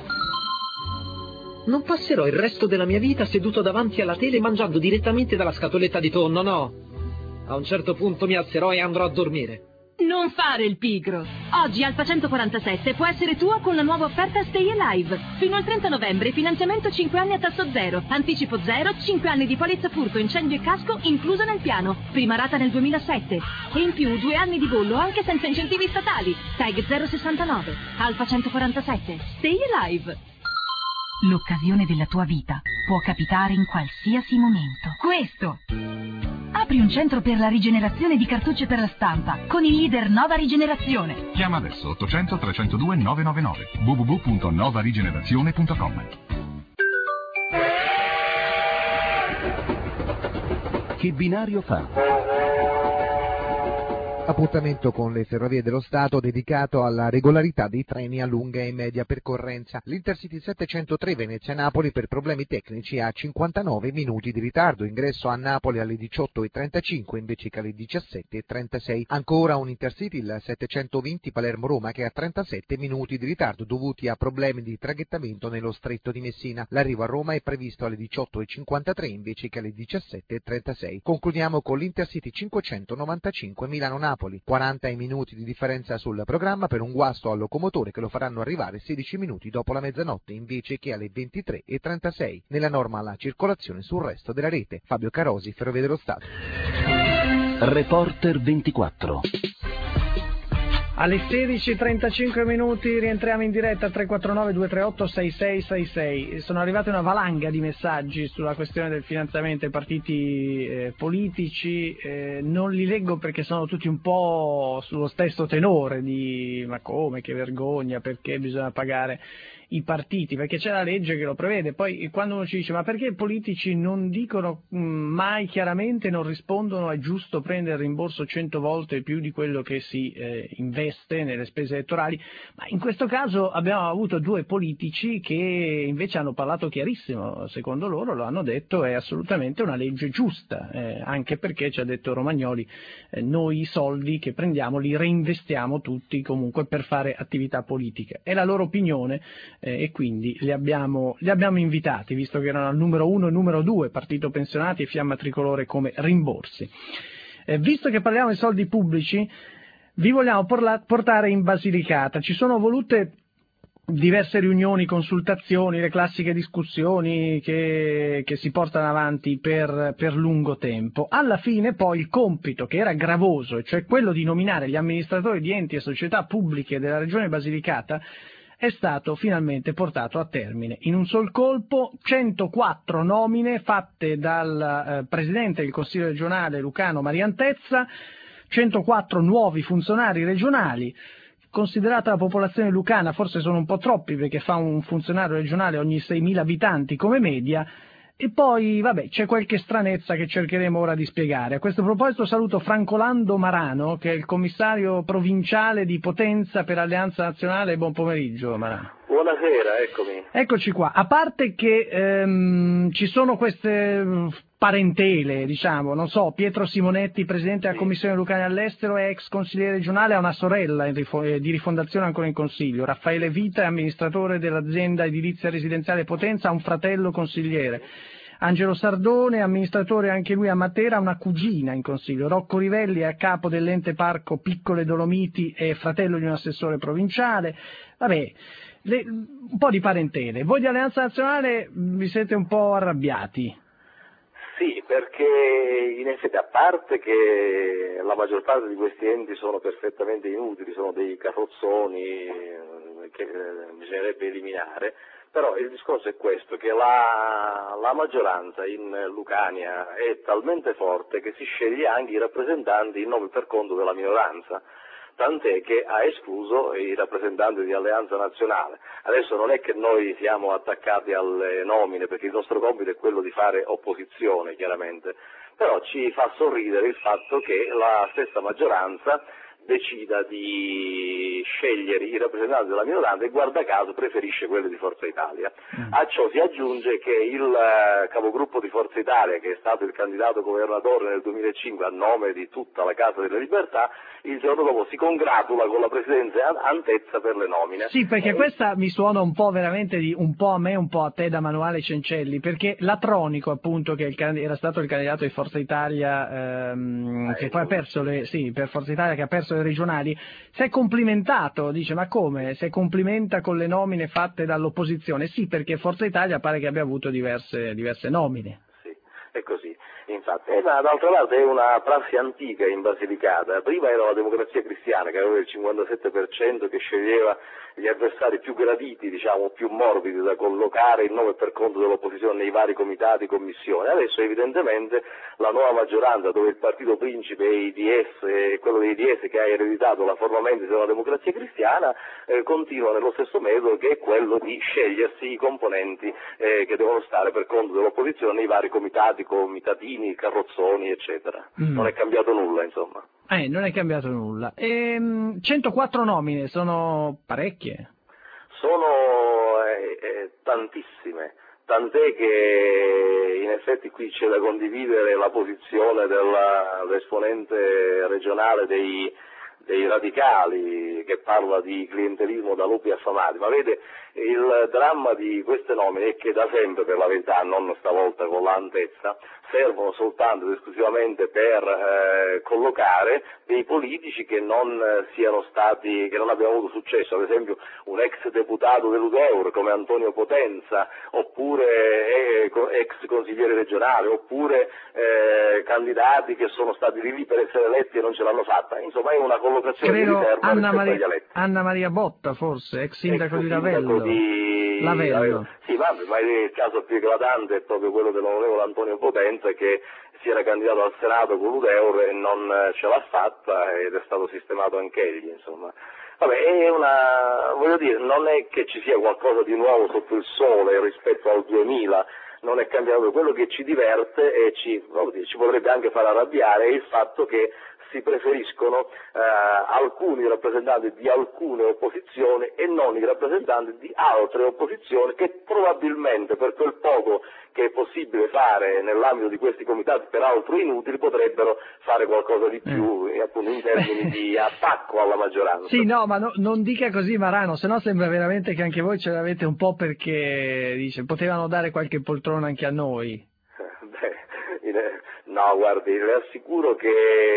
Non passerò il resto della mia vita seduto davanti alla tele mangiando direttamente dalla scatoletta di tonno, no. A un certo punto mi alzerò e andrò a dormire. Non fare il pigro. Oggi Alfa 147 può essere tuo con la nuova offerta Stay Alive. Fino al 30 novembre finanziamento 5 anni a tasso zero, anticipo zero, 5 anni di polizza furto, incendio e casco incluso nel piano. Prima rata nel 2007. E in più 2 anni di bollo anche senza incentivi statali. Tag 069. Alfa 147. Stay Alive. L'occasione della tua vita può capitare in qualsiasi momento. Questo! Apri un centro per la rigenerazione di cartucce per la stampa con il leader Nova Rigenerazione. Chiama adesso 800 302 999 www.novarigenerazione.com. Che binario fa? Appuntamento con le Ferrovie dello Stato dedicato alla regolarità dei treni a lunga e media percorrenza. L'Intercity 703 Venezia-Napoli per problemi tecnici ha 59 minuti di ritardo, ingresso a Napoli alle 18:35 invece che alle 17:36. Ancora un Intercity, il 720 Palermo-Roma, che ha 37 minuti di ritardo dovuti a problemi di traghettamento nello stretto di Messina. L'arrivo a Roma è previsto alle 18:53 invece che alle 17:36. Concludiamo con l'Intercity 595 Milano-Napoli. 40 minuti di differenza sul programma per un guasto al locomotore che lo faranno arrivare 16 minuti dopo la mezzanotte invece che alle 23:36. Nella norma la circolazione sul resto della rete. Fabio Carosi, Ferrovie dello Stato. Reporter 24. Alle 16:35 minuti rientriamo in diretta 349-238-6666. Sono arrivate una valanga di messaggi sulla questione del finanziamento ai partiti politici. Non li leggo perché sono tutti un po' sullo stesso tenore di ma come, che vergogna, perché bisogna pagare i partiti, perché c'è la legge che lo prevede. Poi quando uno ci dice ma perché i politici non dicono mai chiaramente, non rispondono è giusto prendere il rimborso 100 volte più di quello che si investe feste, nelle spese elettorali, ma in questo caso abbiamo avuto due politici che invece hanno parlato chiarissimo, secondo loro, lo hanno detto, è assolutamente una legge giusta, anche perché ci ha detto Romagnoli, noi i soldi che prendiamo li reinvestiamo tutti comunque per fare attività politica. È la loro opinione e quindi li abbiamo invitati, visto che erano al numero 1 e numero 2, partito pensionati e fiamma tricolore come rimborsi. Visto che parliamo di soldi pubblici, vi vogliamo portare in Basilicata. Ci sono volute diverse riunioni, consultazioni, le classiche discussioni che si portano avanti per lungo tempo. Alla fine poi il compito, che era gravoso, cioè quello di nominare gli amministratori di enti e società pubbliche della regione Basilicata, è stato finalmente portato a termine. In un sol colpo 104 nomine fatte dal presidente del Consiglio regionale lucano Mariantezza, 104 nuovi funzionari regionali. Considerata la popolazione lucana, forse sono un po' troppi perché fa un funzionario regionale ogni 6.000 abitanti come media, e poi vabbè c'è qualche stranezza che cercheremo ora di spiegare. A questo proposito saluto Francolando Marano, che è il commissario provinciale di Potenza per Alleanza Nazionale. Buon pomeriggio Marano. Buonasera, eccomi. Eccoci qua. A parte che ci sono queste parentele, diciamo, non so, Pietro Simonetti, presidente della Commissione Lucani all'estero e ex consigliere regionale, ha una sorella di Rifondazione ancora in consiglio. Raffaele Vita è amministratore dell'azienda edilizia residenziale Potenza, ha un fratello consigliere. Angelo Sardone, amministratore anche lui a Matera, ha una cugina in consiglio. Rocco Rivelli è a capo dell'ente parco Piccole Dolomiti e fratello di un assessore provinciale. Vabbè, un po' di parentele. Voi di Alleanza Nazionale vi siete un po' arrabbiati? Sì, perché in effetti, a parte che la maggior parte di questi enti sono perfettamente inutili, sono dei carrozzoni che bisognerebbe eliminare, però il discorso è questo, che la maggioranza in Lucania è talmente forte che si sceglie anche i rappresentanti in nome e per conto della minoranza. Tant'è che ha escluso i rappresentanti di Alleanza Nazionale. Adesso non è che noi siamo attaccati alle nomine, perché il nostro compito è quello di fare opposizione, chiaramente, però ci fa sorridere il fatto che la stessa maggioranza decida di scegliere i rappresentanti della minoranza e guarda caso preferisce quelli di Forza Italia. A ciò si aggiunge che il capogruppo di Forza Italia, che è stato il candidato governatore nel 2005 a nome di tutta la Casa delle Libertà, il giorno dopo si congratula con la presidenza Antezza per le nomine. Sì, perché questa mi suona un po' veramente di un po' a me, un po' a te da Manuale Cencelli, perché Latronico, appunto, che era stato il candidato di Forza Italia, che poi ha perso per Forza Italia, che ha perso le regionali, si è complimentato, dice ma come? Si complimenta con le nomine fatte dall'opposizione? Sì, perché Forza Italia pare che abbia avuto diverse nomine. Sì, è così. Infatti, ma d'altra parte è una prassi antica in Basilicata. Prima era la Democrazia Cristiana che aveva il 57%, che sceglieva gli avversari più graditi, diciamo, più morbidi da collocare in nome e per conto dell'opposizione nei vari comitati, commissioni. Adesso evidentemente la nuova maggioranza, dove il partito principe è IDS, quello dei IDS che ha ereditato la forma mentis della Democrazia Cristiana, continua nello stesso metodo, che è quello di scegliersi i componenti che devono stare per conto dell'opposizione nei vari comitati, comitatini, carrozzoni, eccetera. Non è cambiato nulla, insomma. Non è cambiato nulla. 104 nomine sono parecchie? Sono tantissime, tant'è che in effetti qui c'è da condividere la posizione dell'esponente regionale dei radicali, che parla di clientelismo da lupi affamati, ma vede, il dramma di queste nomine è che da sempre, per la verità, non stavolta con l'Antezza, servono soltanto ed esclusivamente per collocare dei politici che non abbiano avuto successo, ad esempio un ex deputato dell'UDEUR come Antonio Potenza, oppure ex consigliere regionale, oppure candidati che sono stati lì per essere eletti e non ce l'hanno fatta. Insomma, è una collocazione di riserva rispetto agli eletti. Anna Maria Botta, forse, ex sindaco di Lavello. Sì, vabbè, ma il caso più eclatante è proprio quello dell'onorevole Antonio Potenza, che si era candidato al Senato con l'UDEUR e non ce l'ha fatta ed è stato sistemato anche egli, insomma. Vabbè, voglio dire, non è che ci sia qualcosa di nuovo sotto il sole rispetto al 2000, non è cambiato. Quello che ci diverte e ci potrebbe anche far arrabbiare è il fatto che si preferiscono alcuni rappresentanti di alcune opposizioni e non i rappresentanti di altre opposizioni che probabilmente per quel poco che è possibile fare nell'ambito di questi comitati, peraltro inutili, potrebbero fare qualcosa di più appunto in termini di attacco alla maggioranza. Sì, no, ma non dica così Marano, sennò sembra veramente che anche voi ce l'avete un po' perché dice potevano dare qualche poltrona anche a noi. No, guardi, le assicuro che,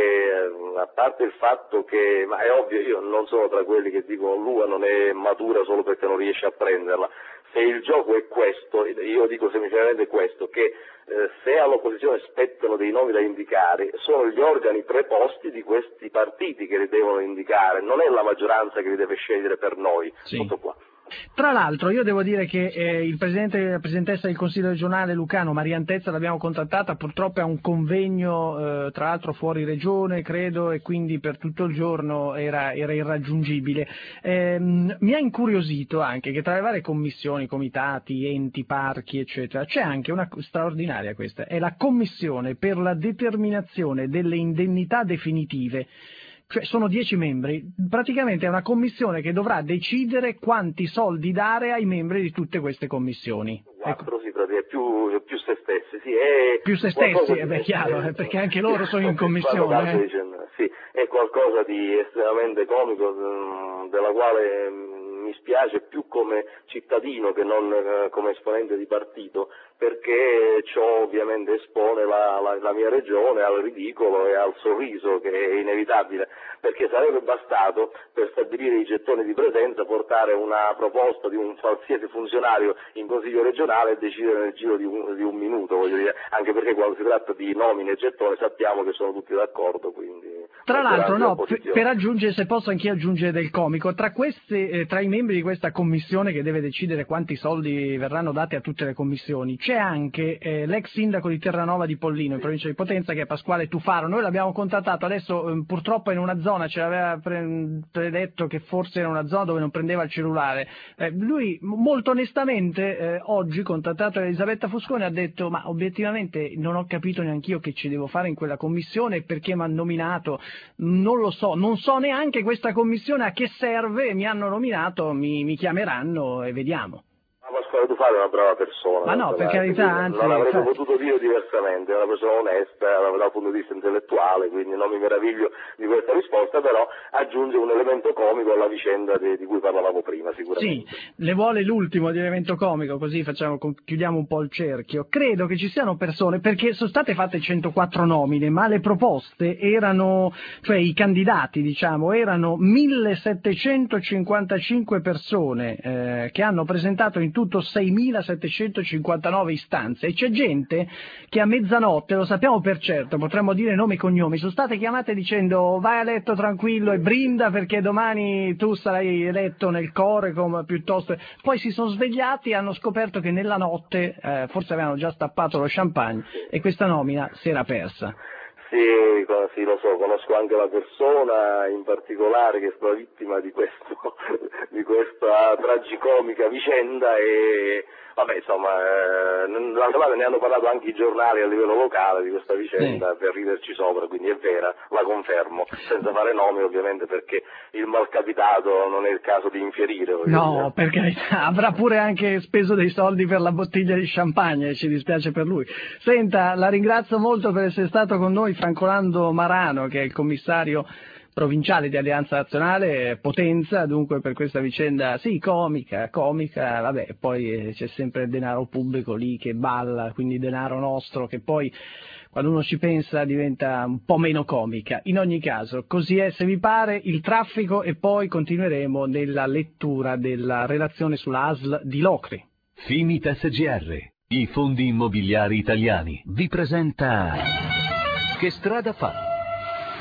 a parte il fatto che, ma è ovvio, io non sono tra quelli che dicono l'UA non è matura solo perché non riesce a prenderla. Se il gioco è questo, io dico semplicemente questo, che se all'opposizione spettano dei nomi da indicare, sono gli organi preposti di questi partiti che li devono indicare, non è la maggioranza che li deve scegliere per noi, tutto qua. Tra l'altro io devo dire che la presidentessa del Consiglio regionale Lucano, Maria Antezza, l'abbiamo contattata, purtroppo è a un convegno tra l'altro fuori regione credo e quindi per tutto il giorno era irraggiungibile. Mi ha incuriosito anche che tra le varie commissioni, comitati, enti, parchi eccetera c'è anche una straordinaria, questa è la commissione per la determinazione delle indennità definitive. Cioè sono 10 membri, praticamente è una commissione che dovrà decidere quanti soldi dare ai membri di tutte queste commissioni. 4 si tratta più se stessi, sì. È più se stessi, è chiaro, perché anche loro sono in commissione. Sì, è qualcosa di estremamente comico, della quale mi spiace più come cittadino che non come esponente di partito, perché ciò ovviamente espone la mia regione al ridicolo e al sorriso che è inevitabile, perché sarebbe bastato per stabilire i gettoni di presenza portare una proposta di un qualsiasi funzionario in consiglio regionale e decidere nel giro di un minuto, voglio dire, anche perché quando si tratta di nomine e gettoni sappiamo che sono tutti d'accordo, quindi... Tra l'altro, no, per aggiungere, se posso anch'io aggiungere del comico, tra i membri di questa commissione che deve decidere quanti soldi verranno dati a tutte le commissioni, c'è anche l'ex sindaco di Terranova di Pollino, in provincia di Potenza, che è Pasquale Tufaro. Noi l'abbiamo contattato, adesso purtroppo è in una zona, ce l'aveva predetto che forse era una zona dove non prendeva il cellulare. Lui molto onestamente oggi, contattato Elisabetta Fusconi, ha detto ma obiettivamente non ho capito neanch'io che ci devo fare in quella commissione, perché mi hanno nominato, non lo so, non so neanche questa commissione a che serve, mi hanno nominato, mi chiameranno e vediamo. Pasquale Tufaro è una brava persona. Ma no, per carità, anzi... Non avrebbe potuto dire diversamente, è una persona onesta dal punto di vista intellettuale, quindi non mi meraviglio di questa risposta, però aggiunge un elemento comico alla vicenda di cui parlavamo prima, sicuramente. Sì, le vuole l'ultimo di elemento comico, così chiudiamo un po' il cerchio. Credo che ci siano persone, perché sono state fatte 104 nomine, ma le proposte erano, cioè i candidati, diciamo, erano 1755 persone che hanno presentato in tutto 6.759 istanze, e c'è gente che a mezzanotte, lo sappiamo per certo, potremmo dire nomi e cognomi, sono state chiamate dicendo vai a letto tranquillo e brinda perché domani tu sarai eletto nel Corecom piuttosto, poi si sono svegliati e hanno scoperto che nella notte forse avevano già stappato lo champagne e questa nomina si era persa. Sì, lo so, conosco anche la persona in particolare che è stata vittima di questa tragicomica vicenda e vabbè, insomma, l'altra parte ne hanno parlato anche i giornali a livello locale di questa vicenda per riderci sopra, quindi è vera, la confermo, senza fare nomi ovviamente perché il malcapitato non è il caso di infierire. No, per carità, avrà pure anche speso dei soldi per la bottiglia di champagne, ci dispiace per lui. Senta, la ringrazio molto per essere stato con noi, Francolando Marano, che è il commissario provinciale di Alleanza Nazionale, Potenza, dunque per questa vicenda sì, comica, vabbè, poi c'è sempre il denaro pubblico lì che balla, quindi denaro nostro che poi quando uno ci pensa diventa un po' meno comica. In ogni caso, così è, se vi pare, il traffico e poi continueremo nella lettura della relazione sulla ASL di Locri. Finita SGR, i fondi immobiliari italiani, vi presenta Che strada fa?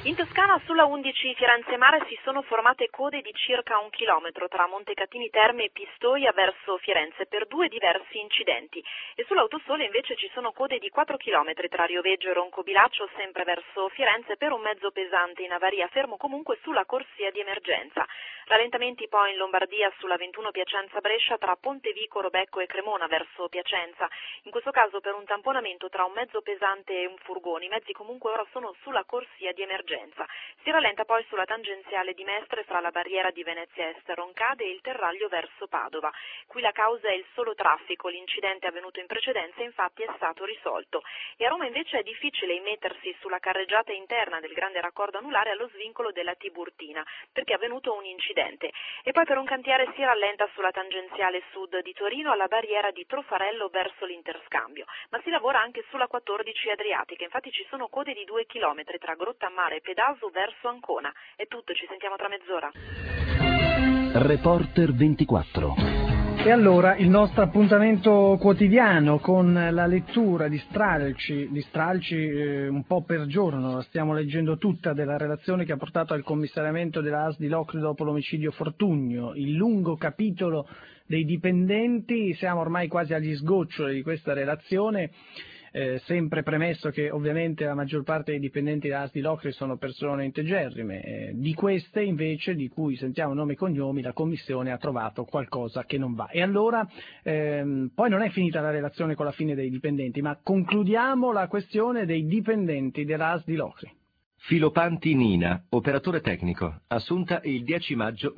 In Toscana sulla 11 Firenze Mare si sono formate code di circa 1 chilometro tra Montecatini Terme e Pistoia verso Firenze per 2 diversi incidenti e sull'Autosole invece ci sono code di 4 chilometri tra Rioveggio e Roncobilaccio sempre verso Firenze per un mezzo pesante in avaria fermo comunque sulla corsia di emergenza. Rallentamenti poi in Lombardia sulla 21 Piacenza-Brescia tra Pontevicolo, Becco e Cremona verso Piacenza, in questo caso per un tamponamento tra un mezzo pesante e un furgone. I mezzi comunque ora sono sulla corsia di emergenza. Si rallenta poi sulla tangenziale di Mestre fra la barriera di Venezia Est Roncade e il Terraglio verso Padova. Qui la causa è il solo traffico, l'incidente avvenuto in precedenza infatti è stato risolto. E a Roma invece è difficile immettersi sulla carreggiata interna del grande raccordo anulare allo svincolo della Tiburtina, perché è avvenuto un incidente. E poi per un cantiere si rallenta sulla tangenziale sud di Torino alla barriera di Trofarello verso l'Interscambio, ma si lavora anche sulla 14 Adriatica, infatti ci sono code di 2 chilometri tra Grottammare e Pedaso verso Ancona. È tutto, ci sentiamo tra mezz'ora. Reporter 24. E allora il nostro appuntamento quotidiano con la lettura di stralci un po' per giorno, la stiamo leggendo tutta, della relazione che ha portato al commissariamento della ASL di Locri dopo l'omicidio Fortugno, il lungo capitolo dei dipendenti. Siamo ormai quasi agli sgoccioli di questa relazione. Sempre premesso che ovviamente la maggior parte dei dipendenti della ASL di Locri sono persone integerrime, di queste invece, di cui sentiamo nomi e cognomi, la Commissione ha trovato qualcosa che non va. E allora poi non è finita la relazione con la fine dei dipendenti, ma concludiamo la questione dei dipendenti della ASL di Locri. Filopanti Nina, operatore tecnico, assunta il 10 maggio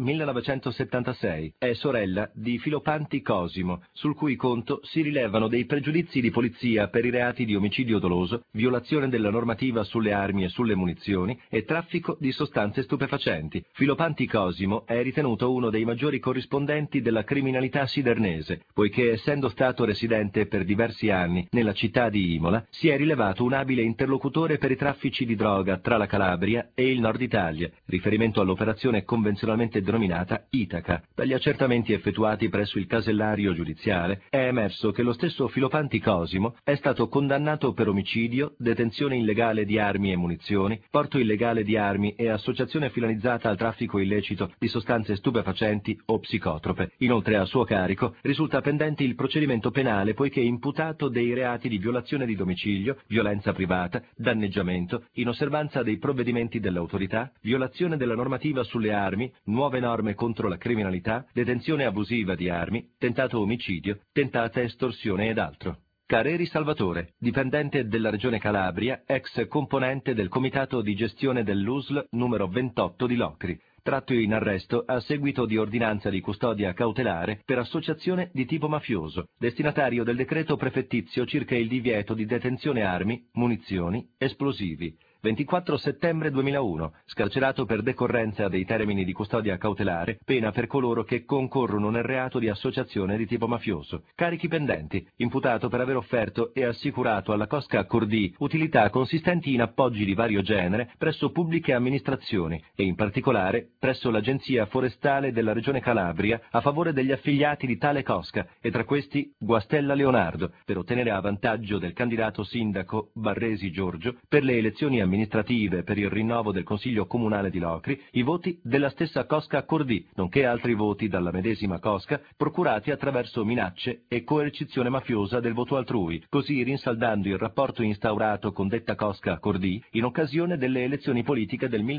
1976, è sorella di Filopanti Cosimo, sul cui conto si rilevano dei pregiudizi di polizia per i reati di omicidio doloso, violazione della normativa sulle armi e sulle munizioni e traffico di sostanze stupefacenti. Filopanti Cosimo è ritenuto uno dei maggiori corrispondenti della criminalità sidernese, poiché essendo stato residente per diversi anni nella città di Imola, si è rilevato un abile interlocutore per i traffici di droga tra la Calabria e il nord Italia, riferimento all'operazione convenzionalmente denominata Itaca. Dagli accertamenti effettuati presso il casellario giudiziale è emerso che lo stesso Filopanti Cosimo è stato condannato per omicidio, detenzione illegale di armi e munizioni, porto illegale di armi e associazione finalizzata al traffico illecito di sostanze stupefacenti o psicotrope. Inoltre a suo carico risulta pendente il procedimento penale poiché imputato dei reati di violazione di domicilio, violenza privata, danneggiamento, inosservanza dei provvedimenti dell'autorità, violazione della normativa sulle armi, nuove norme contro la criminalità, detenzione abusiva di armi, tentato omicidio, tentata estorsione ed altro. Careri Salvatore, dipendente della Regione Calabria, ex componente del Comitato di Gestione dell'USL numero 28 di Locri, tratto in arresto a seguito di ordinanza di custodia cautelare per associazione di tipo mafioso, destinatario del decreto prefettizio circa il divieto di detenzione armi, munizioni, esplosivi. 24 settembre 2001, scarcerato per decorrenza dei termini di custodia cautelare, pena per coloro che concorrono nel reato di associazione di tipo mafioso. Carichi pendenti, imputato per aver offerto e assicurato alla Cosca Cordì utilità consistenti in appoggi di vario genere presso pubbliche amministrazioni e in particolare presso l'Agenzia Forestale della Regione Calabria a favore degli affiliati di tale Cosca e tra questi Guastella Leonardo, per ottenere a vantaggio del candidato sindaco Barresi Giorgio per le elezioni amministrative per il rinnovo del Consiglio Comunale di Locri i voti della stessa Cosca Cordì, nonché altri voti dalla medesima Cosca procurati attraverso minacce e coercizione mafiosa del voto altrui, così rinsaldando il rapporto instaurato con detta Cosca Cordì in occasione delle elezioni politiche del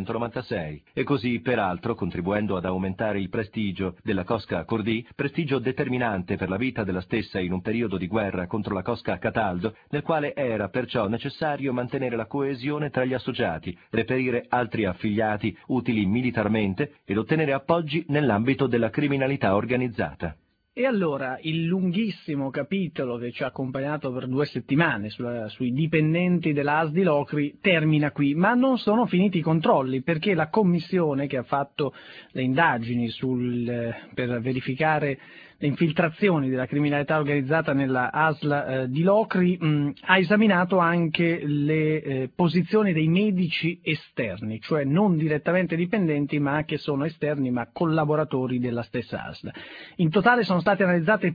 1996 e così peraltro contribuendo ad aumentare il prestigio della Cosca Cordì, prestigio determinante per la vita della stessa in un periodo di guerra contro la Cosca Cataldo, nel quale era perciò necessario mantenere la coesione tra gli associati, reperire altri affiliati utili militarmente ed ottenere appoggi nell'ambito della criminalità organizzata. E allora il lunghissimo capitolo che ci ha accompagnato per 2 settimane sui dipendenti dell'ASL di Locri termina qui, ma non sono finiti i controlli, perché la commissione che ha fatto le indagini per verificare le infiltrazioni della criminalità organizzata nella ASL di Locri ha esaminato anche le posizioni dei medici esterni, cioè non direttamente dipendenti ma che sono esterni ma collaboratori della stessa ASL. In totale sono state analizzate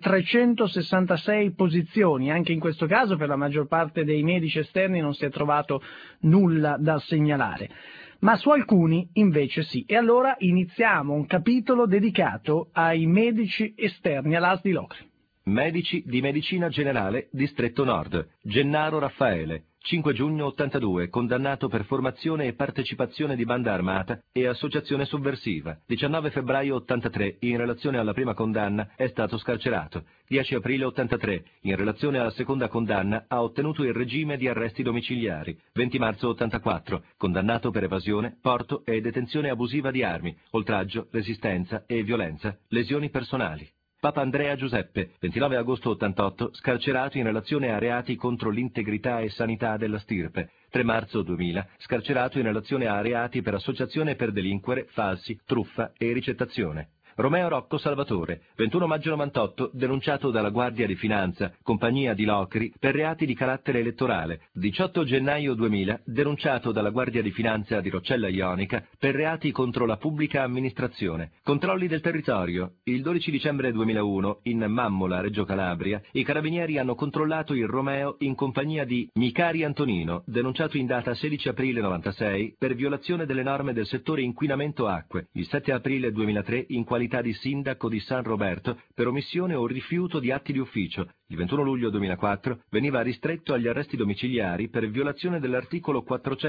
366 posizioni, anche in questo caso per la maggior parte dei medici esterni non si è trovato nulla da segnalare, ma su alcuni invece sì. E allora iniziamo un capitolo dedicato ai medici esterni all'ASL di Locri. Medici di Medicina Generale, Distretto Nord. Gennaro Raffaele, 5 giugno 82, condannato per formazione e partecipazione di banda armata e associazione sovversiva. 19 febbraio 83, in relazione alla prima condanna, è stato scarcerato. 10 aprile 83, in relazione alla seconda condanna, ha ottenuto il regime di arresti domiciliari. 20 marzo 84, condannato per evasione, porto e detenzione abusiva di armi, oltraggio, resistenza e violenza, lesioni personali. Papa Andrea Giuseppe, 29 agosto 88, scarcerato in relazione a reati contro l'integrità e sanità della stirpe. 3 marzo 2000, scarcerato in relazione a reati per associazione per delinquere, falsi, truffa e ricettazione. Romeo Rocco Salvatore, 21 maggio 98, denunciato dalla Guardia di Finanza, compagnia di Locri, per reati di carattere elettorale. 18 gennaio 2000, denunciato dalla Guardia di Finanza di Roccella Ionica per reati contro la pubblica amministrazione. Controlli del territorio. Il 12 dicembre 2001, in Mammola, Reggio Calabria, i carabinieri hanno controllato il Romeo in compagnia di Micari Antonino, denunciato in data 16 aprile 96 per violazione delle norme del settore inquinamento acque. Il 7 aprile 2003, in qualità di sindaco di San Roberto per omissione o rifiuto di atti di ufficio. Il 21 luglio 2004 veniva ristretto agli arresti domiciliari per violazione dell'articolo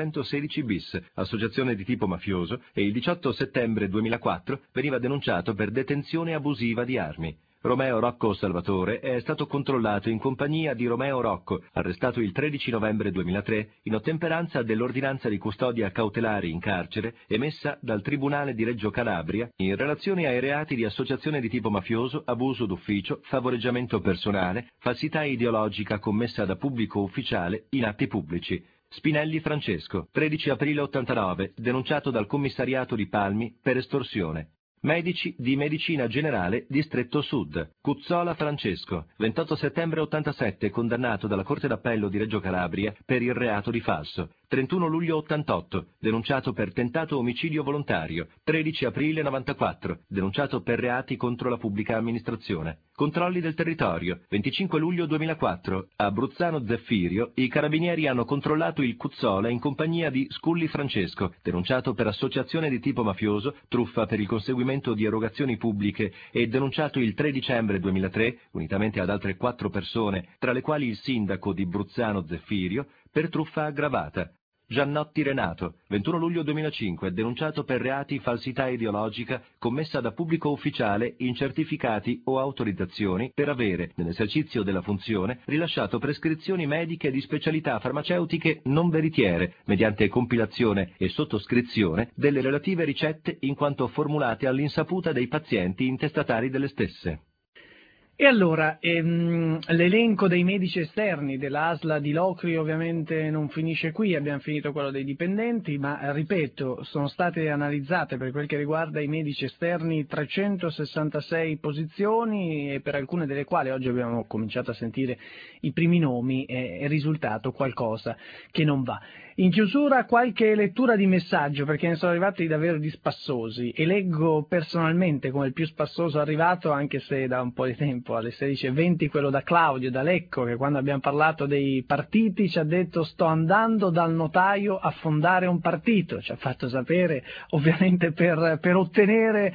416 bis, associazione di tipo mafioso, e il 18 settembre 2004 veniva denunciato per detenzione abusiva di armi. Romeo Rocco Salvatore è stato controllato in compagnia di Romeo Rocco, arrestato il 13 novembre 2003 in ottemperanza dell'ordinanza di custodia cautelare in carcere emessa dal Tribunale di Reggio Calabria in relazione ai reati di associazione di tipo mafioso, abuso d'ufficio, favoreggiamento personale, falsità ideologica commessa da pubblico ufficiale in atti pubblici. Spinelli Francesco, 13 aprile 89, denunciato dal commissariato di Palmi per estorsione. Medici di Medicina Generale, Distretto Sud. Cuzzola Francesco, 28 settembre 87, condannato dalla Corte d'Appello di Reggio Calabria per il reato di falso. 31 luglio 88, denunciato per tentato omicidio volontario. 13 aprile 94, denunciato per reati contro la pubblica amministrazione. Controlli del territorio. 25 luglio 2004, a Bruzzano Zeffirio, i carabinieri hanno controllato il Cuzzola in compagnia di Sculli Francesco, denunciato per associazione di tipo mafioso, truffa per il conseguimento di erogazioni pubbliche e denunciato il 3 dicembre 2003, unitamente ad altre 4 persone, tra le quali il sindaco di Bruzzano Zeffirio, per truffa aggravata. Giannotti Renato, 21 luglio 2005, denunciato per reati falsità ideologica commessa da pubblico ufficiale in certificati o autorizzazioni per avere, nell'esercizio della funzione, rilasciato prescrizioni mediche di specialità farmaceutiche non veritiere, mediante compilazione e sottoscrizione delle relative ricette in quanto formulate all'insaputa dei pazienti intestatari delle stesse. E allora, l'elenco dei medici esterni dell'ASL di Locri ovviamente non finisce qui, abbiamo finito quello dei dipendenti, ma ripeto, sono state analizzate per quel che riguarda i medici esterni 366 posizioni e per alcune delle quali oggi abbiamo cominciato a sentire i primi nomi, è risultato qualcosa che non va. In chiusura qualche lettura di messaggio, perché ne sono arrivati davvero di spassosi, e leggo personalmente come il più spassoso arrivato, anche se da un po' di tempo, alle 16:20, quello da Claudio, da Lecco, che quando abbiamo parlato dei partiti ci ha detto sto andando dal notaio a fondare un partito, ci ha fatto sapere ovviamente per ottenere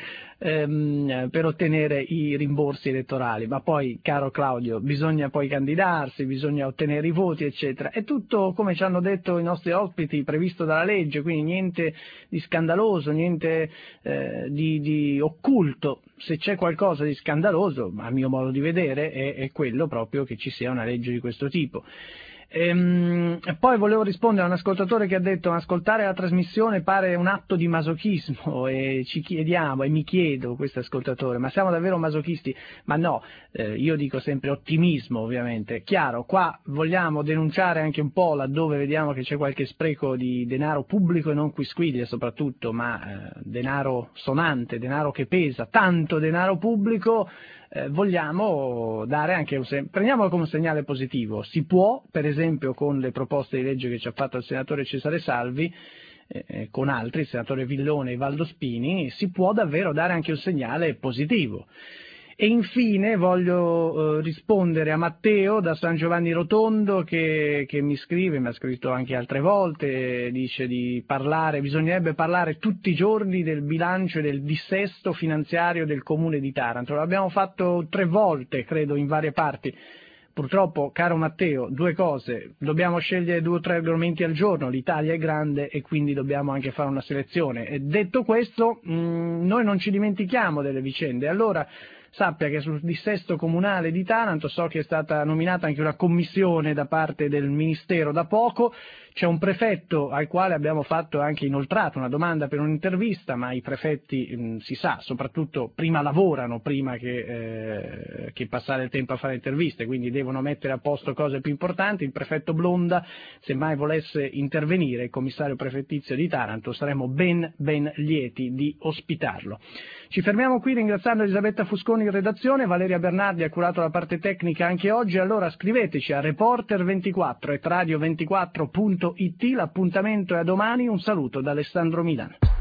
i rimborsi elettorali, ma poi, caro Claudio, bisogna poi candidarsi, bisogna ottenere i voti, eccetera. È tutto, come ci hanno detto i nostri ospiti, previsto dalla legge, quindi niente di scandaloso, niente di occulto. Se c'è qualcosa di scandaloso, a mio modo di vedere, è quello proprio che ci sia una legge di questo tipo. Poi volevo rispondere a un ascoltatore che ha detto: ascoltare la trasmissione pare un atto di masochismo, e ci chiediamo, e mi chiedo, questo ascoltatore, ma siamo davvero masochisti? Ma no, io dico sempre ottimismo, ovviamente. Chiaro, qua vogliamo denunciare anche un po' laddove vediamo che c'è qualche spreco di denaro pubblico e non quisquiglia soprattutto, ma denaro sonante, denaro che pesa, tanto denaro pubblico. Vogliamo dare anche prendiamolo come un segnale positivo. Si può, per esempio con le proposte di legge che ci ha fatto il senatore Cesare Salvi, con altri, il senatore Villone e Valdo Spini, si può davvero dare anche un segnale positivo. E infine voglio rispondere a Matteo da San Giovanni Rotondo che mi scrive, mi ha scritto anche altre volte, dice bisognerebbe parlare tutti i giorni del bilancio e del dissesto finanziario del Comune di Taranto. L'abbiamo fatto 3 volte, credo, in varie parti. Purtroppo, caro Matteo, 2 cose, dobbiamo scegliere 2 o 3 argomenti al giorno, l'Italia è grande e quindi dobbiamo anche fare una selezione. E detto questo, noi non ci dimentichiamo delle vicende, allora sappia che sul dissesto comunale di Taranto so che è stata nominata anche una commissione da parte del Ministero da poco, c'è un prefetto al quale abbiamo fatto anche inoltrato una domanda per un'intervista, ma i prefetti si sa, soprattutto prima lavorano prima che passare il tempo a fare interviste, quindi devono mettere a posto cose più importanti. Il prefetto Blonda, se mai volesse intervenire, il commissario prefettizio di Taranto, saremmo ben lieti di ospitarlo. Ci fermiamo qui ringraziando Elisabetta Fusconi in redazione, Valeria Bernardi ha curato la parte tecnica anche oggi, allora scriveteci a reporter24@radio24.it, l'appuntamento è a domani, un saluto da Alessandro Milano.